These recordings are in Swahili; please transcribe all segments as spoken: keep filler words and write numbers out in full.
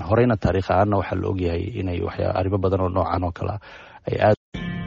horeyna taariikh ahaanna waxaa la ogyahay inay waxyaa arrimo badan oo noocan oo kale ay aad.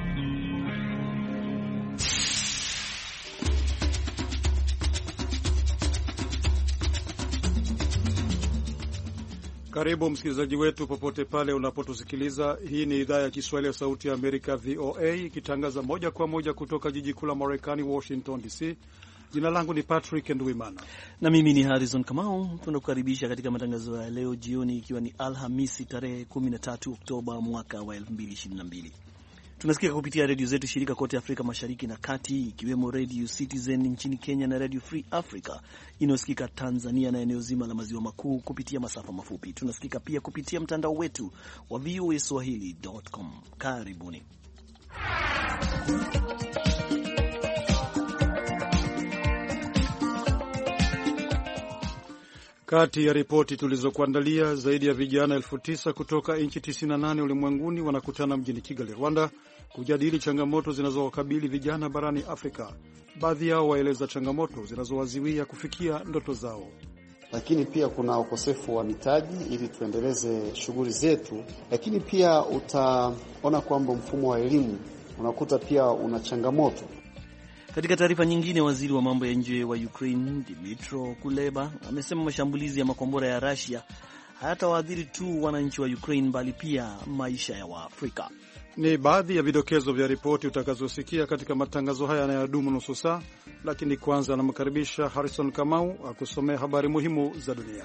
Karibu msikilizaji wetu popote pale unapotusikiliza. Hii ni idhaa ya Kiswahili ya Sauti ya Amerika, V O A, ikitangaza moja kwa moja kutoka jiji kuu la Marekani, Washington D C. Jina langu ni Patrick Nduwimana na mimi ni Harrison Kamau. Tunakukaribisha katika matangazo ya leo jioni, ikiwa ni Alhamisi tarehe kumi na tatu Oktoba mwaka wa elfu mbili ishirini na mbili. Tunasikika kupitia redio zetu shirika kote Afrika Mashariki na Kati, ikiwemo Radio Citizen nchini Kenya na Radio Free Africa inayosikika Tanzania na eneo zima la maziwa makuu kupitia masafa mafupi. Tunasikika pia kupitia mtandao wetu wa v o a swahili dot com. Karibuni. Kati ya ripoti tulizokuandalia, zaidi ya vijana elfu tisa kutoka nchi tisini na nane ulimwenguni wanakutana mjini Kigali, Rwanda, kujadili changamoto zinazowakabili vijana barani Afrika. Baadhi yao waeleza changamoto zinazowaziwia kufikia ndoto zao. Lakini pia kuna ukosefu wa mitaji ili tuendeleze shughuli zetu, lakini pia utaona kwamba mfumo wa elimu unakuta pia una changamoto. Katika taarifa nyingine, waziri wa mambo ya nje wa Ukraine Dmytro Kuleba amesema mashambulizi ya makombora ya Russia hayatawaadhiri tu wananchi wa Ukraine bali pia maisha ya Waafrika. Ni baadhi ya vidokezo vya ripoti utakazosikia katika matangazo haya yanayodumu nusu saa, lakini kwanza namkaribisha Harrison Kamau akusomea habari muhimu za dunia.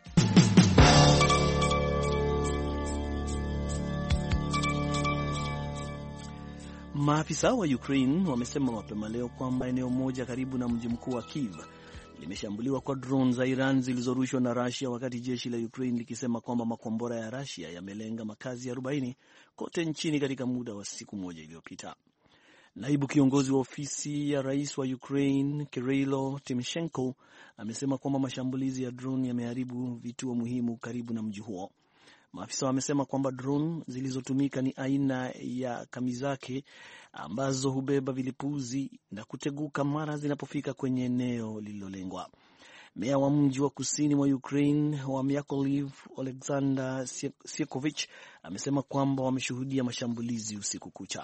Maafisa wa Ukraine wamesema mapema leo kwamba eneo moja karibu na mji mkuu wa Kyiv limeshambuliwa kwa drone za Iran zilizorushwa na Russia, wakati jeshi la Ukraine likisema kwamba makombora ya Russia yamelenga makazi arobaini kote nchini katika muda wa siku moja iliyopita. Naibu kiongozi wa ofisi ya rais wa Ukraine Kirilo Timoshenko amesema kwamba mashambulizi ya drone yameharibu vituo muhimu karibu na mji huo. Maafisa wamesema kwamba drone zilizotumika ni aina ya Kamizake ambazo hubeba vilipuzi na kuteguka mara zinapofika kwenye eneo lililolengwa. Meya wa mji wa kusini wa Ukraine wa Mykolaiv, Alexander Siekovich, amesema kwamba wameshuhudia mashambulizi usiku kucha.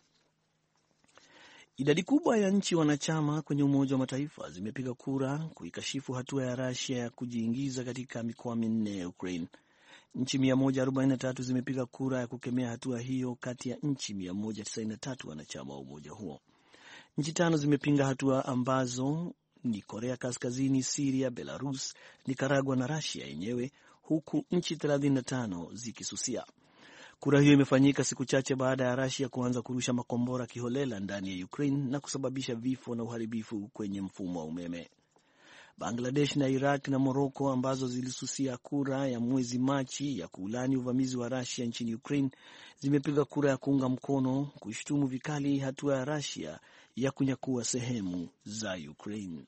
Idadi kubwa ya nchi wanachama kwenye Umoja wa Mataifa zimepiga kura kuikashifu hatua ya Russia ya kujiingiza katika mikoa minne ya Ukraine. Nchi mia moja arobaini na tatu zimepiga kura ya kukemea hatua hiyo kati ya nchi mia moja tisini na tatu wanachama wa umoja huo. Nchi tano zimepinga hatua ambazo ni Korea Kaskazini, Syria, Belarus, Nicaragua na Russia yenyewe, huku nchi thelathini na tano zikisusia. Kura hiyo imefanyika siku chache baada ya Russia kuanza kurusha makombora kiholela ndani ya Ukraine na kusababisha vifo na uharibifu kwenye mfumo wa umeme. Bangladesh na Iraq na Morocco, ambazo zilisusia kura ya mwezi Machi ya kuulani uvamizi wa Russia nchini Ukraine, zimepiga kura ya kuunga mkono kushtumu vikali hatua ya Russia ya kunyakua sehemu za Ukraine.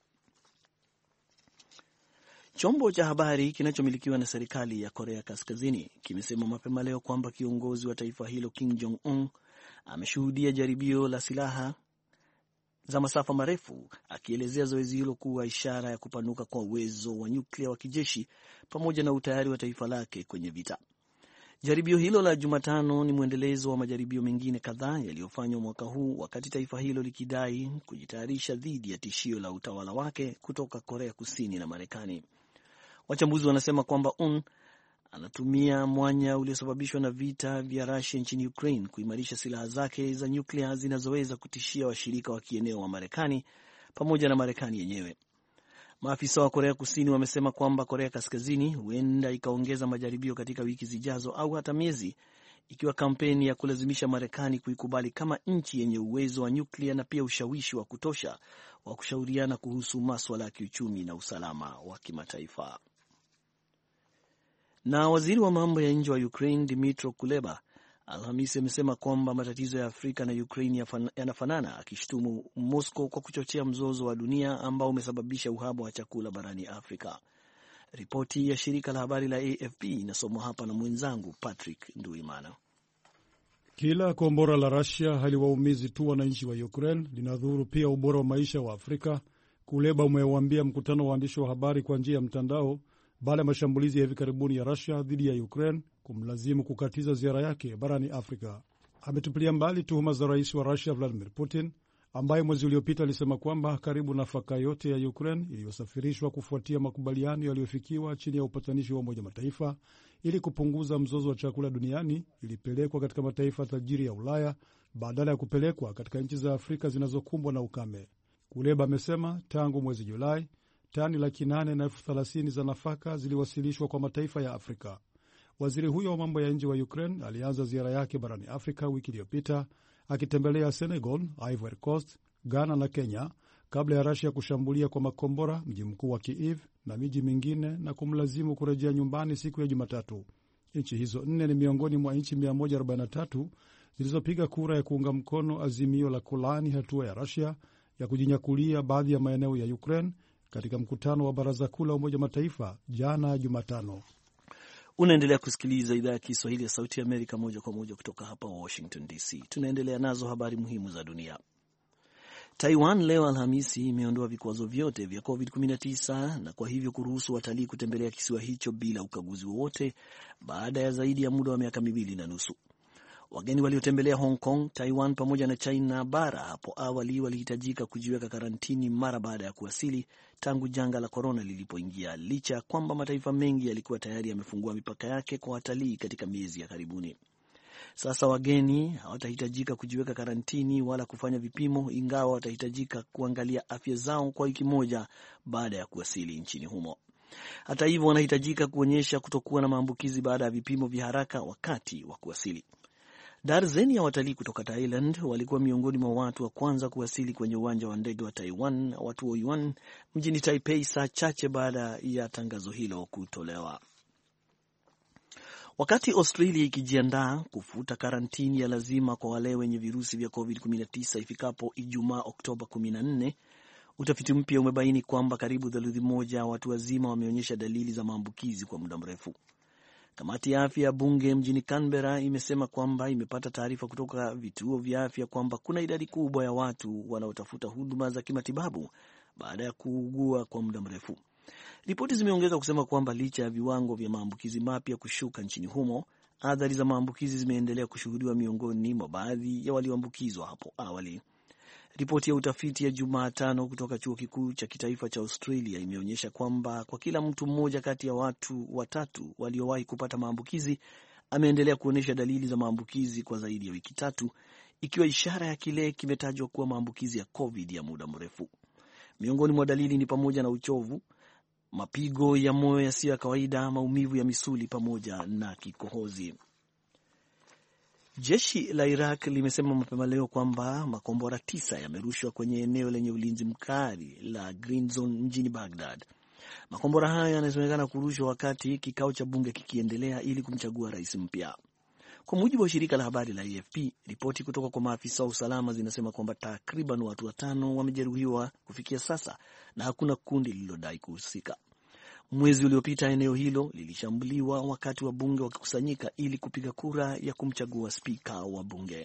Chombo cha habari kinachomilikiwa na serikali ya Korea Kaskazini kimesema mapema leo kwamba kiongozi wa taifa hilo Kim Jong Un ameshuhudia jaribio la silaha za masafa marefu, akielezea zoezi hilo kuwa ishara ya kupanuka kwa uwezo wa nyuklia wa kijeshi pamoja na utayari wa taifa lake kwenye vita. Jaribio hilo la Jumatano ni mwendelezo wa majaribio mengine kadhaa yaliyofanywa mwaka huu, wakati taifa hilo likidai kujitayarisha dhidi ya tishio la utawala wake kutoka Korea Kusini na Marekani. Wachambuzi wanasema kwamba Un anatumia mwanya uliosababishwa na vita vya Russia nchini Ukraine kuimarisha silaha zake za nyuklia zinazoweza kutishia washirika wa kieneo wa Marekani pamoja na Marekani yenyewe. Maafisa wa Korea Kusini wamesema kwamba Korea Kaskazini huenda ikaongeza majaribio katika wiki zijazo au hata miezi, ikiwa kampeni ya kulazimisha Marekani kuikubali kama nchi yenye uwezo wa nyuklia na pia ushawishi wa kutosha wa kushauriana kuhusu masuala ya kiuchumi na usalama wa kimataifa. Na waziri wa mambo ya nje wa Ukraine Dmytro Kuleba Alhamisi amesema kwamba matatizo ya Afrika na Ukraine yanafanana, akishtumu Moscow kwa kuchochea mzozo wa dunia ambao umesababisha uhaba wa chakula barani Afrika. Ripoti ya shirika la habari la A F P inasomwa hapa na mwenzangu Patrick Nduwimana. Kila kombora la Russia haliwaumizi tu wananchi wa Ukraine, linadhuru pia ubora wa maisha wa Afrika, Kuleba umewaambia mkutano wa waandishi wa habari kwa njia ya mtandao baada ya mashambulizi ya hivi karibuni ya Russia dhidi ya Ukraine kumlazimu kukatiza ziara yake barani Afrika. Ametupilia mbali tuhuma za rais wa Russia Vladimir Putin, ambaye mwezi uliopita alisema kwamba karibu nafaka yote ya Ukraine iliyosafirishwa kufuatia makubaliano yaliyofikiwa chini ya upatanishi wa Umoja Mataifa ili kupunguza mzozo wa chakula duniani ilipelekwa katika mataifa tajiri ya Ulaya badala ya kupelekwa katika nchi za Afrika zinazokumbwa na ukame. Kuleba amesema tangu mwezi Julai, tani laki nane na elfu thelathini za nafaka ziliwasilishwa kwa mataifa ya Afrika. Waziri huyo wa mambo ya nje wa Ukraine alianza ziara yake barani Afrika wiki iliyopita akitembelea Senegal, Ivory Coast, Ghana na Kenya kabla ya Russia kushambulia kwa makombora mji mkuu wa Kiev na miji mingine na kumlazimu kurejea nyumbani siku ya Jumatatu. Nchi hizo nne ni miongoni mwa nchi mia moja arobaini na tatu zilizopiga kura ya kuunga mkono azimio la kulaani hatua ya Russia ya kujinyakulia baadhi ya maeneo ya Ukraine katika mkutano wa Baraza Kuu la Umoja Mataifa jana Jumatano. Unaendelea kusikiliza idhaa ya Kiswahili ya Sauti ya Amerika moja kwa moja kutoka hapa Washington D C. Tunaendelea nazo habari muhimu za dunia. Taiwan leo Alhamisi imeondoa vikwazo vyote vya covid kumi na tisa na kwa hivyo kuruhusu watalii kutembelea kisiwa hicho bila ukaguzi wowote baada ya zaidi ya muda wa miaka miwili na nusu. Wageni waliotembelea Hong Kong, Taiwan pamoja na China bara hapo awali walihitajika kujiweka karantini mara baada ya kuwasili tangu janga la korona lilipoingia, licha kwamba mataifa mengi yalikuwa tayari yamefungua mipaka yake kwa watalii katika miezi ya karibuni. Sasa wageni hawatahitajika kujiweka karantini wala kufanya vipimo, ingawa watahitajika kuangalia afya zao kwa wiki moja baada ya kuwasili nchini humo. Hata hivyo, wanahitajika kuonyesha kutokuwa na maambukizi baada ya vipimo vya haraka wakati wa kuwasili. Darzeni ya watalii kutoka Thailand walikuwa miongoni mwa watu wa kwanza kuwasili kwenye uwanja wa ndege wa Taiwan wa Tuoyuan mjini Taipei saa chache baada ya tangazo hilo kutolewa. Wakati Australia ikijiandaa kufuta karantini ya lazima kwa wale wenye virusi vya covid kumi na tisa ifikapo Ijumaa Oktoba kumi na nne, utafiti mpya umebaini kwamba karibu theluthi moja watu wazima wameonyesha dalili za maambukizi kwa muda mrefu. Kamati ya afya ya bunge mjini Canberra imesema kwamba imepata taarifa kutoka vituo vya afya kwamba kuna idadi kubwa ya watu wanaotafuta huduma za kimatibabu baada ya kuugua kwa muda mrefu. Ripoti zimeongeza kusema kwamba licha ya viwango vya maambukizi mapya kushuka nchini humo, athari za maambukizi zimeendelea kushuhudiwa miongoni mwa baadhi ya walioambukizwa hapo awali. Ripoti ya utafiti ya Jumatano kutoka chuo kikuu cha kitaifa cha Australia imeonyesha kwamba kwa kila mtu mmoja kati ya watu watatu waliowahi kupata maambukizi ameendelea kuonyesha dalili za maambukizi kwa zaidi ya wiki tatu, ikiwa ishara ya kile kimetajwa kuwa maambukizi ya COVID ya muda mrefu. Miongoni mwa dalili ni pamoja na uchovu, mapigo ya moyo yasiyo ya kawaida, maumivu ya misuli pamoja na kikohozi. Jeshi la Iraq limesema mapema leo kwamba makombora tisa yamerushwa kwenye eneo lenye ulinzi mkali la Green Zone mjini Baghdad. Makombora haya yanasemekana kurushwa wakati kikao cha bunge kikiendelea ili kumchagua rais mpya. Kwa mujibu wa shirika la habari la A F P, ripoti kutoka kwa maafisa wa usalama zinasema kwamba takriban watu watano wamejeruhiwa kufikia sasa na hakuna kundi lililodai kuhusika. Mwezi uliopita eneo hilo lilishambuliwa wakati wa bunge wakikusanyika ili kupiga kura ya kumchagua spika wa bunge.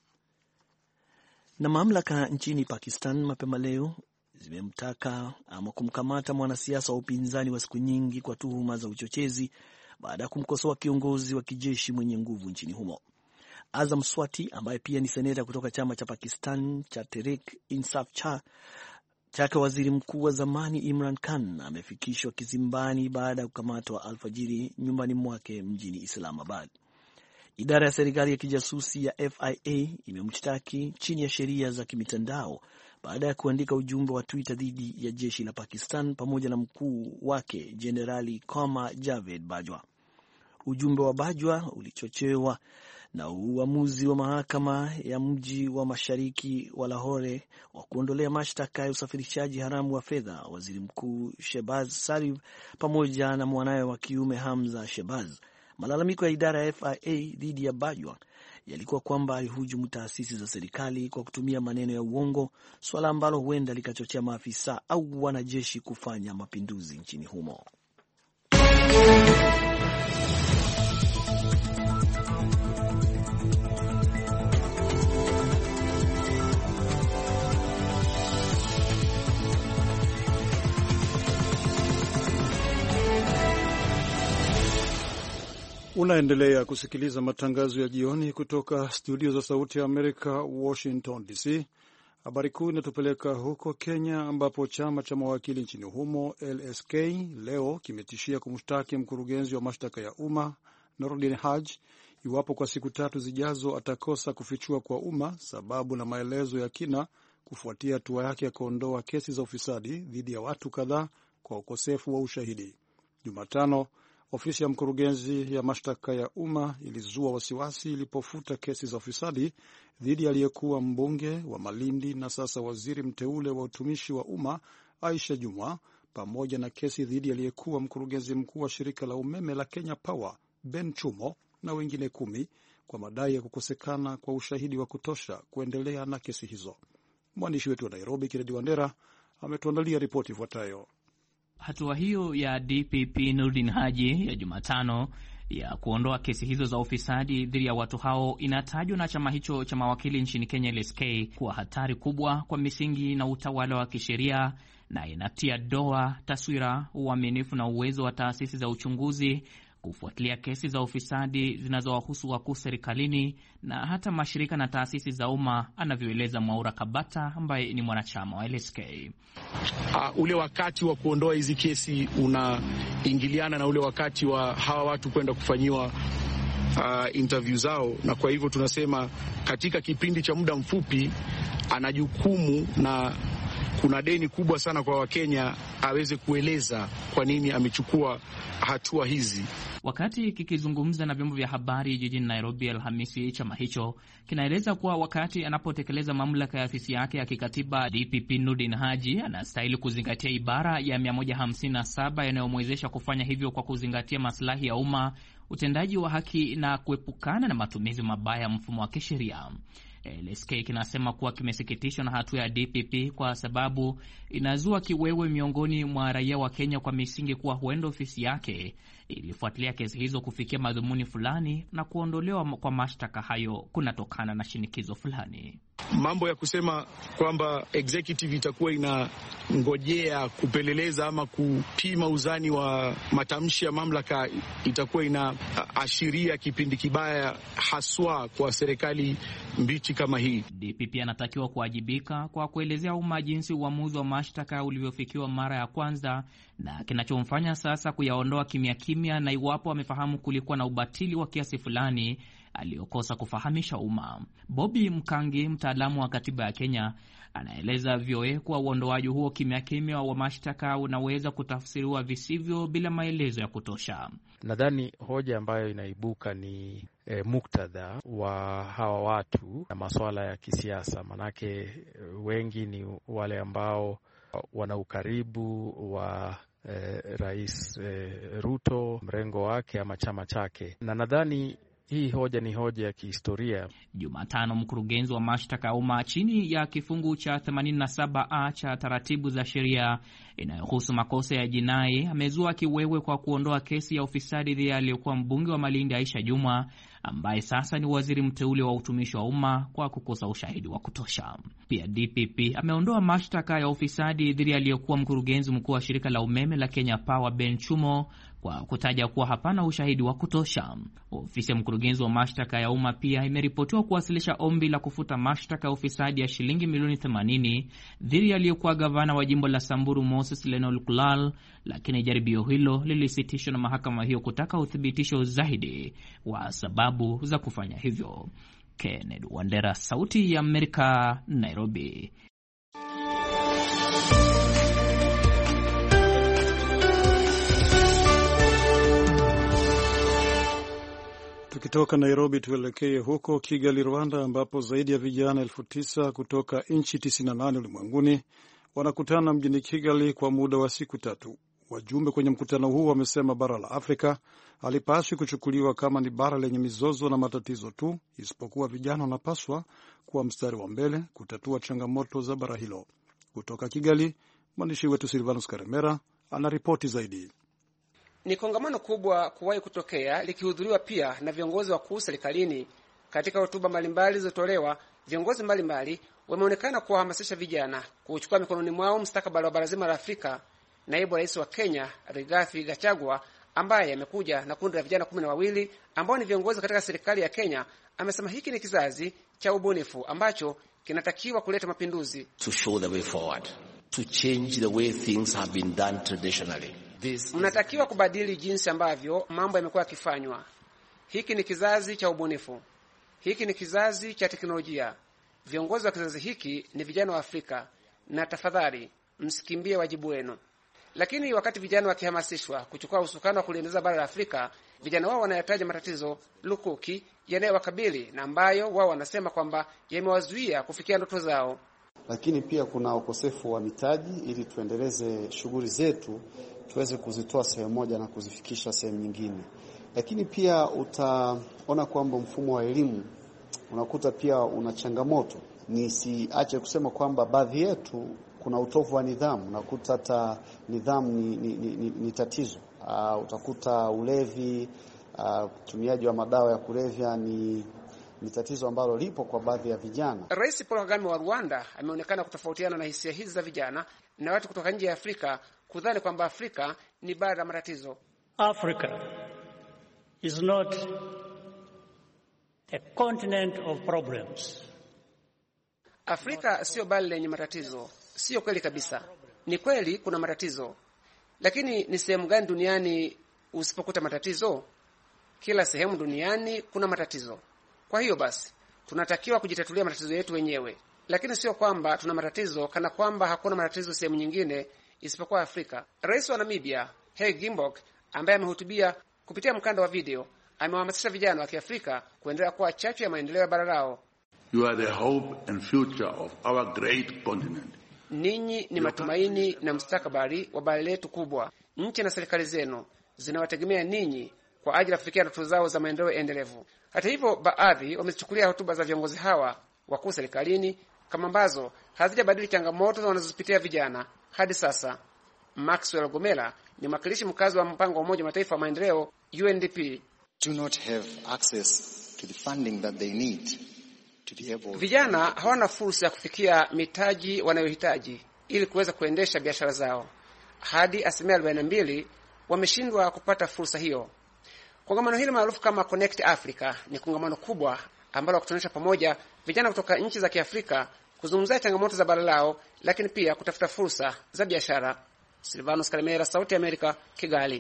Na mamlaka nchini Pakistan mapema leo zimemtaka ama kumkamata mwanasiasa wa upinzani wa siku nyingi kwa tuhuma za uchochezi baada ya kumkosoa kiongozi wa kijeshi mwenye nguvu nchini humo. Azam Swati ambaye pia ni seneta kutoka chama cha Pakistan cha Tehreek-e-Insaf cha chake waziri mkuu wa zamani Imran Khan amefikishwa kizimbani baada ya kukamatwa alfajiri nyumbani mwake mjini Islamabad. Idara ya serikali ya kijasusi ya F I A imemshtaki chini ya sheria za kimitandao baada ya kuandika ujumbe wa Twitter dhidi ya jeshi la Pakistan pamoja na mkuu wake Jenerali Qamar Javed Bajwa. Ujumbe wa Bajwa ulichochewa na uamuzi wa mahakama ya mji wa mashariki wa Lahore wa kuondolea mashtaka ya usafirishaji haramu wa fedha waziri mkuu Shehbaz Sharif pamoja na mwanawe wa kiume Hamza Shehbaz. Malalamiko ya idara ya F I A dhidi ya Bajwa yalikuwa kwamba alihujumu taasisi za serikali kwa kutumia maneno ya uongo, swala ambalo huenda likachochea maafisa au wanajeshi kufanya mapinduzi nchini humo. Unaendelea kusikiliza matangazo ya jioni kutoka studio za Sauti ya Amerika, Washington D C. Habari kuu inatupeleka huko Kenya, ambapo chama cha mawakili nchini humo L S K leo kimetishia kumshtaki mkurugenzi wa mashtaka ya umma Noordin Haji iwapo kwa siku tatu zijazo atakosa kufichua kwa umma sababu na maelezo ya kina kufuatia hatua yake ya kuondoa kesi za ufisadi dhidi ya watu kadhaa kwa ukosefu wa ushahidi. Jumatano, ofisi ya mkurugenzi ya mashtaka ya umma ilizua wasiwasi ilipofuta kesi za ufisadi dhidi ya aliyekuwa mbunge wa Malindi na sasa waziri mteule wa utumishi wa umma Aisha Jumwa, pamoja na kesi dhidi ya aliyekuwa mkurugenzi mkuu wa shirika la umeme la Kenya Power Ben Chumo na wengine kumi kwa madai ya kukosekana kwa ushahidi wa kutosha kuendelea na kesi hizo. Mwandishi wetu wa Nairobi Kennedy Wandera ametuandalia ripoti ifuatayo. Hatua hiyo ya D P P Noordin Haji ya Jumatano ya kuondoa kesi hizo za ufisadi dhidi ya watu hao inatajwa na chama hicho cha mawakili nchini Kenya L S K kuwa hatari kubwa kwa misingi na utawala wa kisheria, na inatia doa taswira, uaminifu na uwezo wa taasisi za uchunguzi kufuatilia kesi za ufisadi zinazowahusu wakuu serikalini na hata mashirika na taasisi za umma, anavyoeleza Mwaura Kabata ambaye ni mwanachama wa L S K. Uh, ule wakati wa kuondoa hizi kesi unaingiliana na ule wakati wa hawa watu kwenda kufanyiwa uh, interview zao, na kwa hivyo tunasema katika kipindi cha muda mfupi ana jukumu na kuna deni kubwa sana kwa Wakenya aweze kueleza kwa nini amechukua hatua hizi. Wakati kikizungumza na vyombo vya habari jijini Nairobi Alhamisi, chama hicho kinaeleza kuwa wakati anapotekeleza mamlaka ya afisi yake ya kikatiba, D P P Noordin Haji anastahili kuzingatia ibara ya mia moja hamsini na saba yanayomwezesha kufanya hivyo kwa kuzingatia maslahi ya umma, utendaji wa haki na kuepukana na matumizi mabaya ya mfumo wa kisheria. L S K kinasema kuwa kimesikitishwa na hatua ya D P P kwa sababu inazua kiwewe miongoni mwa raia wa Kenya kwa misingi kuwa huenda ofisi yake ilifuatilia kesi hizo kufikia madhumuni fulani na kuondolewa kwa mashtaka hayo kunatokana na shinikizo fulani. Mambo ya kusema kwamba executive itakuwa inangojea kupeleleza ama kupima uzani wa matamshi ya mamlaka itakuwa inaashiria kipindi kibaya haswa kwa serikali mbichi kama hii. D P P anatakiwa kuwajibika kwa kuelezea umma jinsi uamuzi wa mashtaka ulivyofikiwa mara ya kwanza na kinachomfanya sasa kuyaondoa kimya kimya, na iwapo amefahamu kulikuwa na ubatili wa kiasi fulani aliyokosa kufahamisha umma. Bobby Mkangi, mtaalamu wa katiba ya Kenya, anaeleza V O A kuwa uondoaji huo kimya kimya wa mashtaka unaweza kutafsiriwa visivyo bila maelezo ya kutosha. Nadhani hoja ambayo inaibuka ni e, muktadha wa hawa watu na masuala ya kisiasa, manake wengi ni wale ambao wana ukaribu wa e, Rais e, Ruto, mrengo wake ama chama chake, na nadhani hii hoja ni hoja ya kihistoria. Jumatano, mkurugenzi wa mashtaka ya umma chini ya kifungu cha themanini na saba A cha taratibu za sheria inayohusu makosa ya jinai amezua kiwewe kwa kuondoa kesi ya ufisadi dhidi ya aliyekuwa mbunge wa Malindi Aisha Jumwa, ambaye sasa ni waziri mteule wa utumishi wa umma kwa kukosa ushahidi wa kutosha. Pia D P P ameondoa mashtaka ya ufisadi dhidi ya aliyekuwa mkurugenzi mkuu wa shirika la umeme la Kenya Power Ben Chumo kwa kutaja kuwa hapana ushahidi wa kutosha. Ofisi ya mkurugenzi wa mashtaka ya umma pia imeripotiwa kuwasilisha ombi la kufuta mashtaka ya ufisadi ya shilingi milioni themanini dhidi ya aliyekuwa gavana wa jimbo la Samburu Moses Lenol Kulal, lakini jaribio hilo lilisitishwa na mahakama hiyo kutaka uthibitisho zaidi wa sababu za kufanya hivyo. Kennedy Wandera, Sauti ya Amerika, Nairobi. Tukitoka Nairobi tuelekee huko Kigali, Rwanda, ambapo zaidi ya vijana elfu tisa kutoka nchi tisini na nane ulimwenguni wanakutana mjini Kigali kwa muda wa siku tatu. Wajumbe kwenye mkutano huu wamesema bara la Afrika halipaswi kuchukuliwa kama ni bara lenye mizozo na matatizo tu, isipokuwa vijana wanapaswa kuwa mstari wa mbele kutatua changamoto za bara hilo. Kutoka Kigali, mwandishi wetu Silvanus Karemera anaripoti zaidi. Ni kongamano kubwa kuwahi kutokea, likihudhuriwa pia na viongozi wakuu serikalini. Katika hotuba mbalimbali zilizotolewa, viongozi mbalimbali wameonekana kuwahamasisha vijana kuchukua mikononi mwao mustakabali wa bara zima la Afrika. Naibu Rais wa Kenya Rigathi Gachagua ambaye amekuja na kundi la vijana kumi na wawili ambao ni viongozi katika serikali ya Kenya, amesema hiki ni kizazi cha ubunifu ambacho kinatakiwa kuleta mapinduzi. To show the way forward, to change the way things have been done traditionally. This mnatakiwa kubadili jinsi ambavyo mambo yamekuwa yakifanywa. Hiki ni kizazi cha ubunifu. Hiki ni kizazi cha teknolojia. Viongozi wa kizazi hiki ni vijana wa Afrika, na tafadhali msikimbie wajibu wenu. Lakini wakati vijana wakihamasishwa kuchukua usukani wa kuliendeleza bara la Afrika, vijana wao wanayataja matatizo lukuki yanayowakabili na ambayo wao wanasema kwamba yamewazuia kufikia ndoto zao. Lakini pia kuna ukosefu wa mitaji, ili tuendeleze shughuli zetu tuweze kuzitoa sehemu moja na kuzifikisha sehemu nyingine. Lakini pia utaona kwamba mfumo wa elimu unakuta pia una changamoto. Nisiache kusema kwamba baadhi yetu kuna utovu wa nidhamu. Unakuta hata nidhamu ni, ni, ni, ni tatizo. Uh, utakuta ulevi, utumiaji uh, wa madawa ya kulevya ni ni tatizo ambalo lipo kwa baadhi ya vijana. Rais Paul Kagame wa Rwanda ameonekana kutofautiana na hisia hizi za vijana na watu kutoka nje ya Afrika kudhani kwamba Afrika ni bara la matatizo. Africa is not a continent of problems. Afrika sio bara lenye matatizo. Sio kweli kabisa. Ni kweli kuna matatizo. Lakini ni sehemu gani duniani usipokuta matatizo? Kila sehemu duniani kuna matatizo. Kwa hiyo basi, tunatakiwa kujitatulia matatizo yetu wenyewe. Lakini sio kwamba tuna matatizo kana kwamba hakuna matatizo sehemu nyingine isipokuwa Afrika. Rais wa Namibia, Hage Geingob, ambaye amehutubia kupitia mkanda wa video, amewahamasisha vijana wa Kiafrika kuendelea kuwa chachu ya maendeleo ya bara lao. You are the hope and future of our great continent. Ninyi ni matumaini na mustakabali wa bara letu kubwa. Nchi na serikali zenu zinawategemea ninyi kwa ajili ya kufikia ndoto zao za maendeleo endelevu. Hata hivyo, baadhi wamechukulia hotuba za viongozi hawa wakuu serikalini kama ambazo hazijabadili changamoto wanazozipitia vijana hadi sasa. Maxwell Gomela ni mwakilishi mkazi wa mpango wa Umoja wa Mataifa wa maendeleo U N D P. Do not have access to the funding that they need to be able. Vijana hawana fursa ya kufikia mitaji wanayohitaji ili kuweza kuendesha biashara zao. Hadi asilimia arobaini na mbili wameshindwa kupata fursa hiyo. Kongamano hili maarufu kama Connect Africa ni kongamano kubwa ambalo kutanisha pamoja vijana kutoka nchi za Kiafrika kuzungumzia changamoto za bara lao, lakini pia kutafuta fursa za biashara. Silvanos Kalemera, Sauti ya Amerika, Kigali.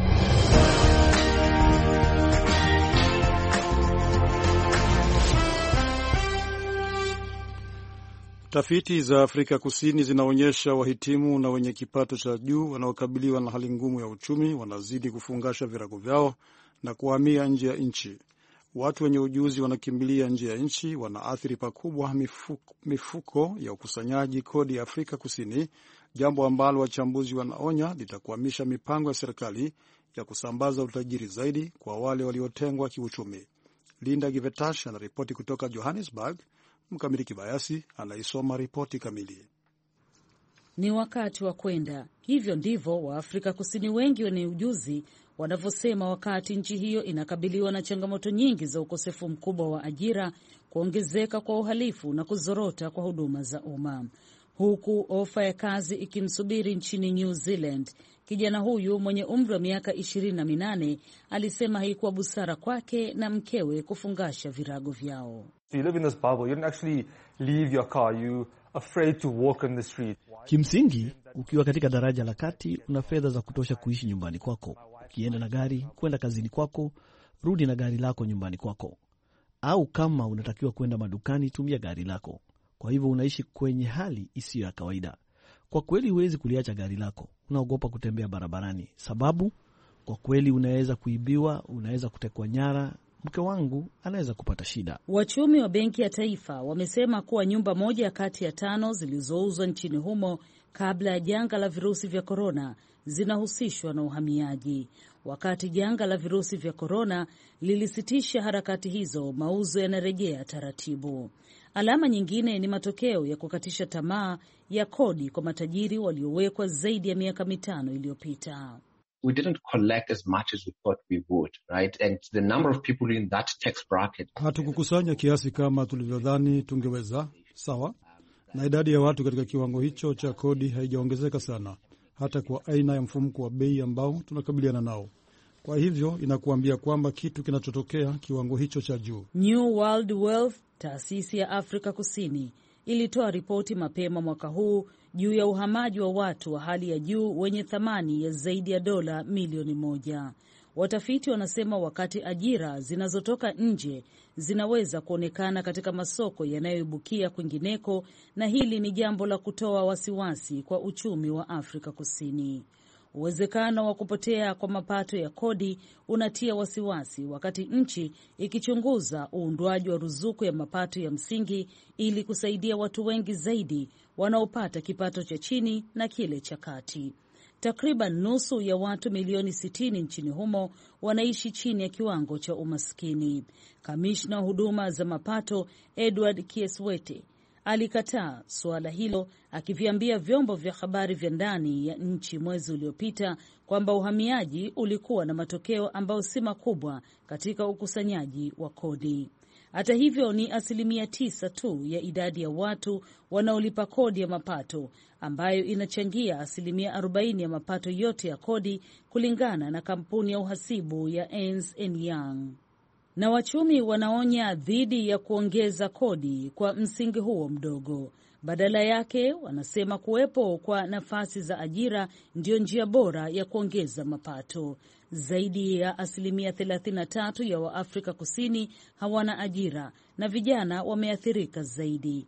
Tafiti za Afrika Kusini zinaonyesha wahitimu na wenye kipato cha juu wanaokabiliwa na hali ngumu ya uchumi wanazidi kufungasha virago vyao na kuhamia nje ya nchi. Watu wenye ujuzi wanakimbilia nje ya nchi, wanaathiri pakubwa mifuko, mifuko ya ukusanyaji kodi ya Afrika Kusini, jambo ambalo wachambuzi wanaonya litakwamisha mipango ya serikali ya kusambaza utajiri zaidi kwa wale waliotengwa kiuchumi. Linda Givetash anaripoti kutoka Johannesburg. Mkamili Kibayasi anaisoma ripoti kamili. Ni wakati wa kwenda. Hivyo ndivyo Waafrika Kusini wengi wenye ujuzi wanavyosema, wakati nchi hiyo inakabiliwa na changamoto nyingi za ukosefu mkubwa wa ajira, kuongezeka kwa uhalifu na kuzorota kwa huduma za umma, huku ofa ya kazi ikimsubiri nchini New Zealand. Kijana huyu mwenye umri wa miaka ishirini na minane alisema haikuwa busara kwake na mkewe kufungasha virago vyao. You live in this bubble. You don't actually leave your car. You afraid to walk in the street. Kimsingi, ukiwa katika daraja la kati, una fedha za kutosha kuishi nyumbani kwako. Ukienda na gari kwenda kazini kwako, rudi na gari lako nyumbani kwako. Au kama unatakiwa kwenda madukani, tumia gari lako. Kwa hivyo unaishi kwenye hali isiyo ya kawaida. Kwa kweli huwezi kuliacha gari lako. Unaogopa kutembea barabarani. Sababu, kwa kweli unaweza kuibiwa, unaweza kutekwa nyara. Mke wangu anaweza kupata shida. Wachumi wa Benki ya Taifa wamesema kuwa nyumba moja kati ya tano zilizouzwa nchini humo kabla ya janga la virusi vya korona zinahusishwa na uhamiaji. Wakati janga la virusi vya korona lilisitisha harakati hizo, mauzo yanarejea taratibu. Alama nyingine ni matokeo ya kukatisha tamaa ya kodi kwa matajiri waliowekwa zaidi ya miaka mitano iliyopita. We didn't collect as much as we thought we would, right? And the number of people in that tax bracket. Hatukukusanya kiasi kama tulivyodhani tungeweza, sawa? Na idadi ya watu katika kiwango hicho cha kodi haijaongezeka sana, hata kwa aina ya mfumuko wa bei ambao tunakabiliana nao. Kwa hivyo inakuambia kwamba kitu kinachotokea kiwango hicho cha juu. New World Wealth, taasisi ya Afrika Kusini, ilitoa ripoti mapema mwaka huu juu ya uhamaji wa watu wa hali ya juu wenye thamani ya zaidi ya dola milioni moja. Watafiti wanasema wakati ajira zinazotoka nje zinaweza kuonekana katika masoko yanayoibukia kwingineko, na hili ni jambo la kutoa wasiwasi kwa uchumi wa Afrika Kusini. Uwezekano wa kupotea kwa mapato ya kodi unatia wasiwasi wakati nchi ikichunguza uundwaji wa ruzuku ya mapato ya msingi ili kusaidia watu wengi zaidi wanaopata kipato cha chini na kile cha kati. Takriban nusu ya watu milioni sitini nchini humo wanaishi chini ya kiwango cha umaskini. Kamishna wa huduma za mapato Edward Kieswete alikataa suala hilo, akiviambia vyombo vya habari vya ndani ya nchi mwezi uliopita kwamba uhamiaji ulikuwa na matokeo ambayo si makubwa katika ukusanyaji wa kodi. Hata hivyo, ni asilimia tisa tu ya idadi ya watu wanaolipa kodi ya mapato, ambayo inachangia asilimia arobaini ya mapato yote ya kodi, kulingana na kampuni ya uhasibu ya Ernst and Young. Na wachumi wanaonya dhidi ya kuongeza kodi kwa msingi huo mdogo. Badala yake, wanasema kuwepo kwa nafasi za ajira ndio njia bora ya kuongeza mapato. Zaidi ya asilimia thelathini na tatu ya Waafrika Kusini hawana ajira na vijana wameathirika zaidi.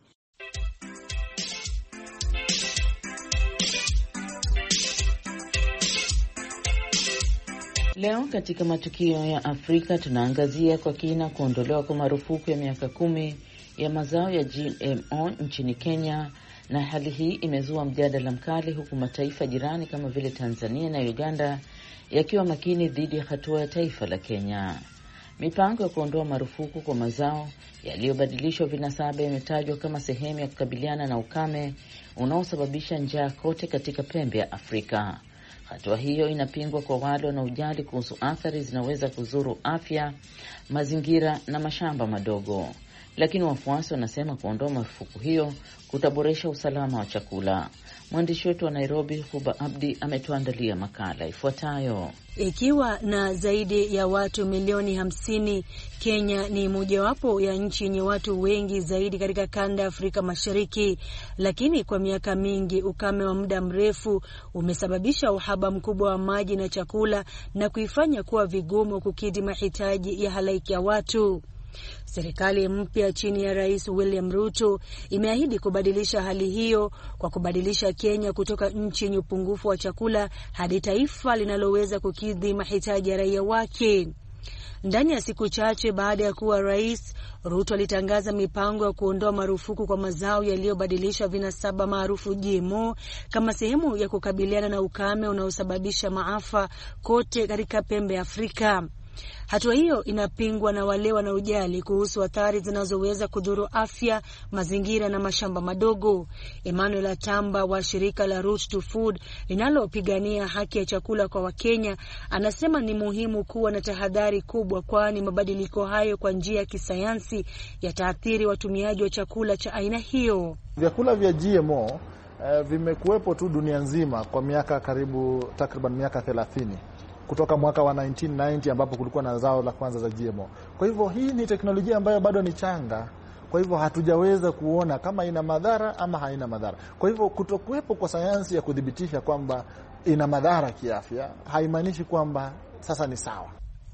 Leo katika matukio ya Afrika tunaangazia kwa kina kuondolewa kwa marufuku ya miaka kumi ya mazao ya G M O nchini Kenya, na hali hii imezua mjadala mkali, huku mataifa jirani kama vile Tanzania na Uganda yakiwa makini dhidi ya hatua ya taifa la Kenya. Mipango ya kuondoa marufuku kwa mazao yaliyobadilishwa vinasaba imetajwa kama sehemu ya kukabiliana na ukame unaosababisha njaa kote katika pembe ya Afrika. Hatua hiyo inapingwa kwa wale wanaojali kuhusu athari zinaweza kuzuru afya, mazingira na mashamba madogo. Lakini wafuasi wanasema kuondoa marufuku hiyo kutaboresha usalama wa chakula. Mwandishi wetu wa Nairobi, Huba Abdi, ametuandalia makala ifuatayo. Ikiwa na zaidi ya watu milioni hamsini, Kenya ni mojawapo ya nchi yenye watu wengi zaidi katika kanda ya Afrika Mashariki, lakini kwa miaka mingi ukame wa muda mrefu umesababisha uhaba mkubwa wa maji na chakula na kuifanya kuwa vigumu kukidhi mahitaji ya halaiki ya watu. Serikali mpya chini ya Rais William Ruto imeahidi kubadilisha hali hiyo kwa kubadilisha Kenya kutoka nchi yenye upungufu wa chakula hadi taifa linaloweza kukidhi mahitaji ya raia wake. Ndani ya siku chache baada ya kuwa rais, Ruto alitangaza mipango ya kuondoa marufuku kwa mazao yaliyobadilisha vinasaba maarufu G M O kama sehemu ya kukabiliana na ukame unaosababisha maafa kote katika pembe ya Afrika. Hatua hiyo inapingwa na wale wanaojali kuhusu athari zinazoweza kudhuru afya, mazingira na mashamba madogo. Emmanuel Atamba wa shirika la Root to Food linalopigania haki ya chakula kwa Wakenya anasema ni muhimu kuwa na tahadhari kubwa, kwani mabadiliko hayo kwa njia ya kisayansi yataathiri watumiaji wa chakula cha aina hiyo. Vyakula vya G M O eh, vimekuwepo tu dunia nzima kwa miaka karibu takriban miaka thelathini. Kutoka mwaka wa nineteen ninety ambapo kulikuwa na zao la kwanza za G M O. Kwa hivyo hii ni teknolojia ambayo bado ni changa. Kwa hivyo hatujaweza kuona kama ina madhara ama haina madhara. Kwa hivyo kutokuwepo kwa sayansi ya kudhibitisha kwamba ina madhara kiafya haimaanishi kwamba sasa ni sawa.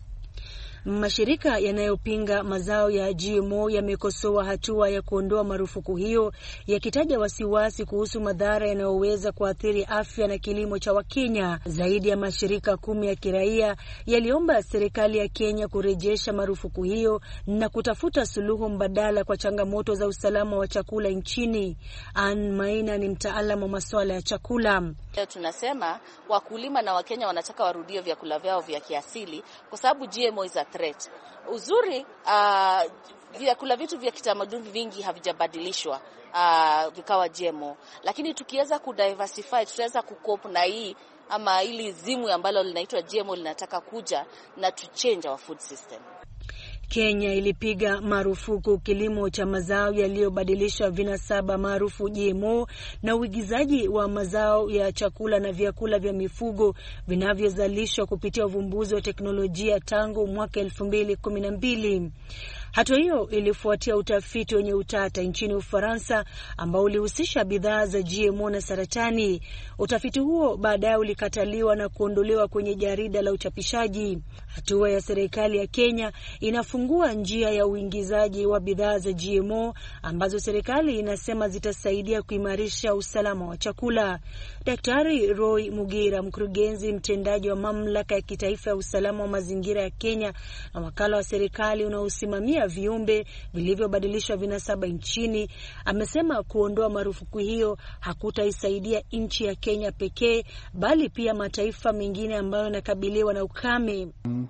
Mashirika yanayopinga mazao ya G M O yamekosoa hatua ya kuondoa marufuku hiyo, yakitaja wasiwasi kuhusu madhara yanayoweza kuathiri afya na kilimo cha Wakenya. Zaidi ya mashirika kumi ya kiraia yaliomba serikali ya Kenya kurejesha marufuku hiyo na kutafuta suluhu mbadala kwa changamoto za usalama wa chakula nchini. Ann Maina ni mtaalamu wa masuala ya chakula. Tunasema wakulima na Wakenya wanataka warudie vyakula vyao vya kiasili kwa sababu G M O is a threat. Uzuri uh, vyakula vitu vya kitamaduni vingi havijabadilishwa uh, vikawa G M O, lakini tukiweza kudiversify tutaweza kucope na hii ama ili zimu ambalo linaitwa G M O linataka kuja na to change our food system. Kenya ilipiga marufuku kilimo cha mazao yaliyobadilishwa vinasaba maarufu G M O na uigizaji wa mazao ya chakula na vyakula vya mifugo vinavyozalishwa kupitia uvumbuzi wa teknolojia tangu mwaka elfu mbili kumi na mbili. Hatua hiyo ilifuatia utafiti wenye utata nchini Ufaransa ambao ulihusisha bidhaa za G M O na saratani. Utafiti huo baadaye ulikataliwa na kuondolewa kwenye jarida la uchapishaji. Hatua ya serikali ya Kenya inafungua njia ya uingizaji wa bidhaa za G M O ambazo serikali inasema zitasaidia kuimarisha usalama wa chakula. Daktari Roy Mugira, mkurugenzi mtendaji wa mamlaka ya kitaifa ya usalama wa mazingira ya Kenya na wakala wa serikali unaosimamia viumbe vilivyobadilishwa vinasaba nchini, amesema kuondoa marufuku hiyo hakutaisaidia nchi ya Kenya pekee bali pia mataifa mengine ambayo yanakabiliwa na ukame.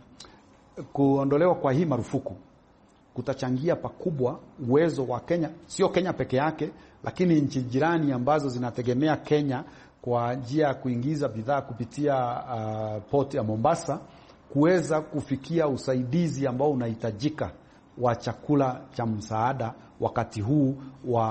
Kuondolewa kwa hii marufuku kutachangia pakubwa uwezo wa Kenya, sio Kenya peke yake, lakini nchi jirani ambazo zinategemea Kenya kwa njia ya kuingiza bidhaa kupitia uh, port ya Mombasa, kuweza kufikia usaidizi ambao unahitajika wa chakula cha msaada wakati huu wa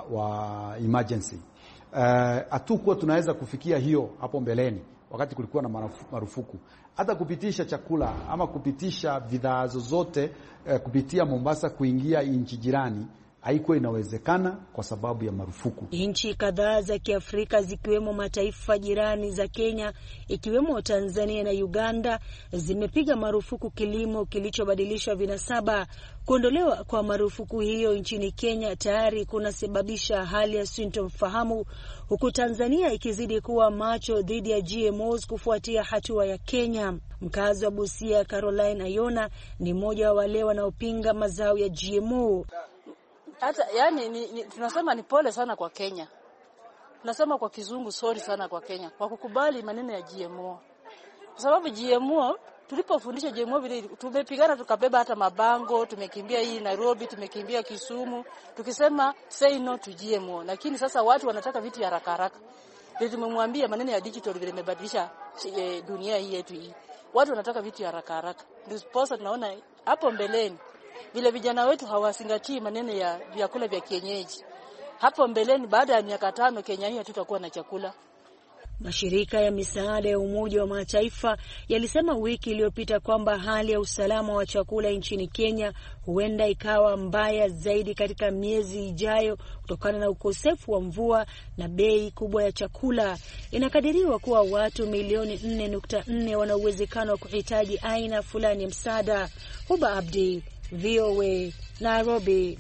wa emergency. Hatukuwa uh, tunaweza kufikia hiyo hapo mbeleni wakati kulikuwa na marufuku. Hata kupitisha chakula ama kupitisha bidhaa zozote uh, kupitia Mombasa kuingia nchi jirani haikuwa inawezekana kwa sababu ya marufuku. Nchi kadhaa za Kiafrika zikiwemo mataifa jirani za Kenya ikiwemo Tanzania na Uganda zimepiga marufuku kilimo kilichobadilishwa vinasaba. Kuondolewa kwa marufuku hiyo nchini Kenya tayari kunasababisha hali ya sintofahamu, huku Tanzania ikizidi kuwa macho dhidi ya G M Os kufuatia hatua ya Kenya. Mkazi wa Busia Caroline Ayona ni mmoja wa wale wanaopinga mazao ya G M O. Hata yani ni, ni, tunasema ni pole sana kwa Kenya. Tunasema kwa kizungu sorry sana kwa Kenya kwa kukubali maneno ya G M O. Kwa sababu G M O tulipofundisha G M O vile tumepigana tukabeba hata mabango, tumekimbia hii Nairobi, tumekimbia Kisumu, tukisema say no to G M O. Lakini sasa watu wanataka vitu ya haraka haraka. Ndio tumemwambia maneno ya digital vile imebadilisha e, dunia hii yetu hii. Watu wanataka vitu ya haraka haraka. Ndio sasa tunaona hapo mbeleni vile vijana wetu hawasingatii maneno ya vyakula vya kienyeji. Hapo mbeleni baada ya miaka tano Kenya hii tutakuwa na chakula. Mashirika ya misaada ya Umoja wa Mataifa yalisema wiki iliyopita kwamba hali ya usalama wa chakula nchini Kenya huenda ikawa mbaya zaidi katika miezi ijayo kutokana na ukosefu wa mvua na bei kubwa ya chakula. Inakadiriwa kuwa watu milioni nne nukta nne wana uwezekano wa kuhitaji aina fulani ya msaada. Huba Abdi, V O A, Nairobi.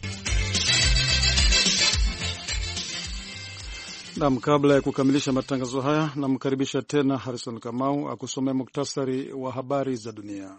Na kabla ya kukamilisha matangazo haya, namkaribisha tena Harrison Kamau akusomea muktasari wa habari za dunia.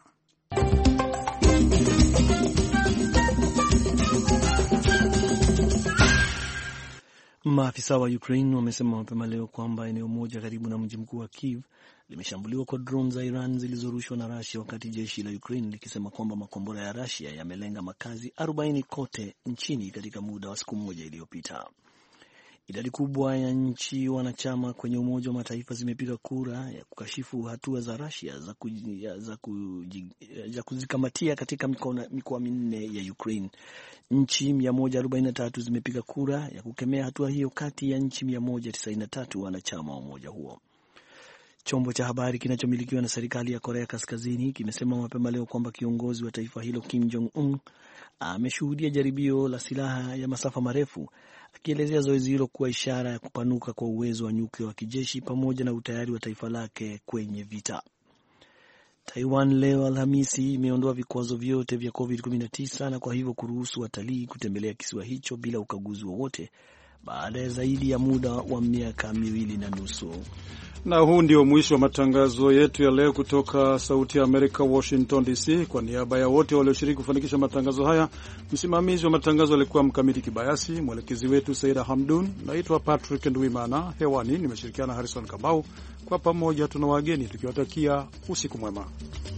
Maafisa wa Ukraine wamesema mapema leo kwamba eneo moja karibu na mji mkuu wa Kiev limeshambuliwa kwa drone za Iran zilizorushwa na Russia, wakati jeshi la Ukraine likisema kwamba makombora ya Russia yamelenga makazi arobaini kote nchini katika muda wa siku moja iliyopita. Idadi kubwa ya nchi wanachama kwenye Umoja wa Mataifa zimepiga kura ya kukashifu hatua za Russia za, kuj, za, kuj, za kuzikamatia katika mikoa minne ya Ukraine. Nchi mia moja arobaini na tatu zimepiga kura ya kukemea hatua hiyo kati ya nchi mia moja tisaini na tatu wanachama wa umoja huo. Chombo cha habari kinachomilikiwa na serikali ya Korea Kaskazini kimesema mapema leo kwamba kiongozi wa taifa hilo Kim Jong Un ameshuhudia jaribio la silaha ya masafa marefu, akielezea zoezi hilo kuwa ishara ya kupanuka kwa uwezo wa nyuklia wa kijeshi pamoja na utayari wa taifa lake kwenye vita. Taiwan leo Alhamisi imeondoa vikwazo vyote vya covid kumi na tisa na kwa hivyo kuruhusu watalii kutembelea kisiwa hicho bila ukaguzi wowote baada ya zaidi ya muda wa miaka miwili na nusu. Na huu ndio mwisho wa matangazo yetu ya leo kutoka Sauti ya Amerika, Washington D C. Kwa niaba ya wote walioshiriki kufanikisha matangazo haya, msimamizi wa matangazo alikuwa Mkamiti Kibayasi, mwelekezi wetu Saida Hamdun. Naitwa Patrick Ndwimana, hewani nimeshirikiana Harrison Kamau. Kwa pamoja tuna wageni tukiwatakia usiku mwema.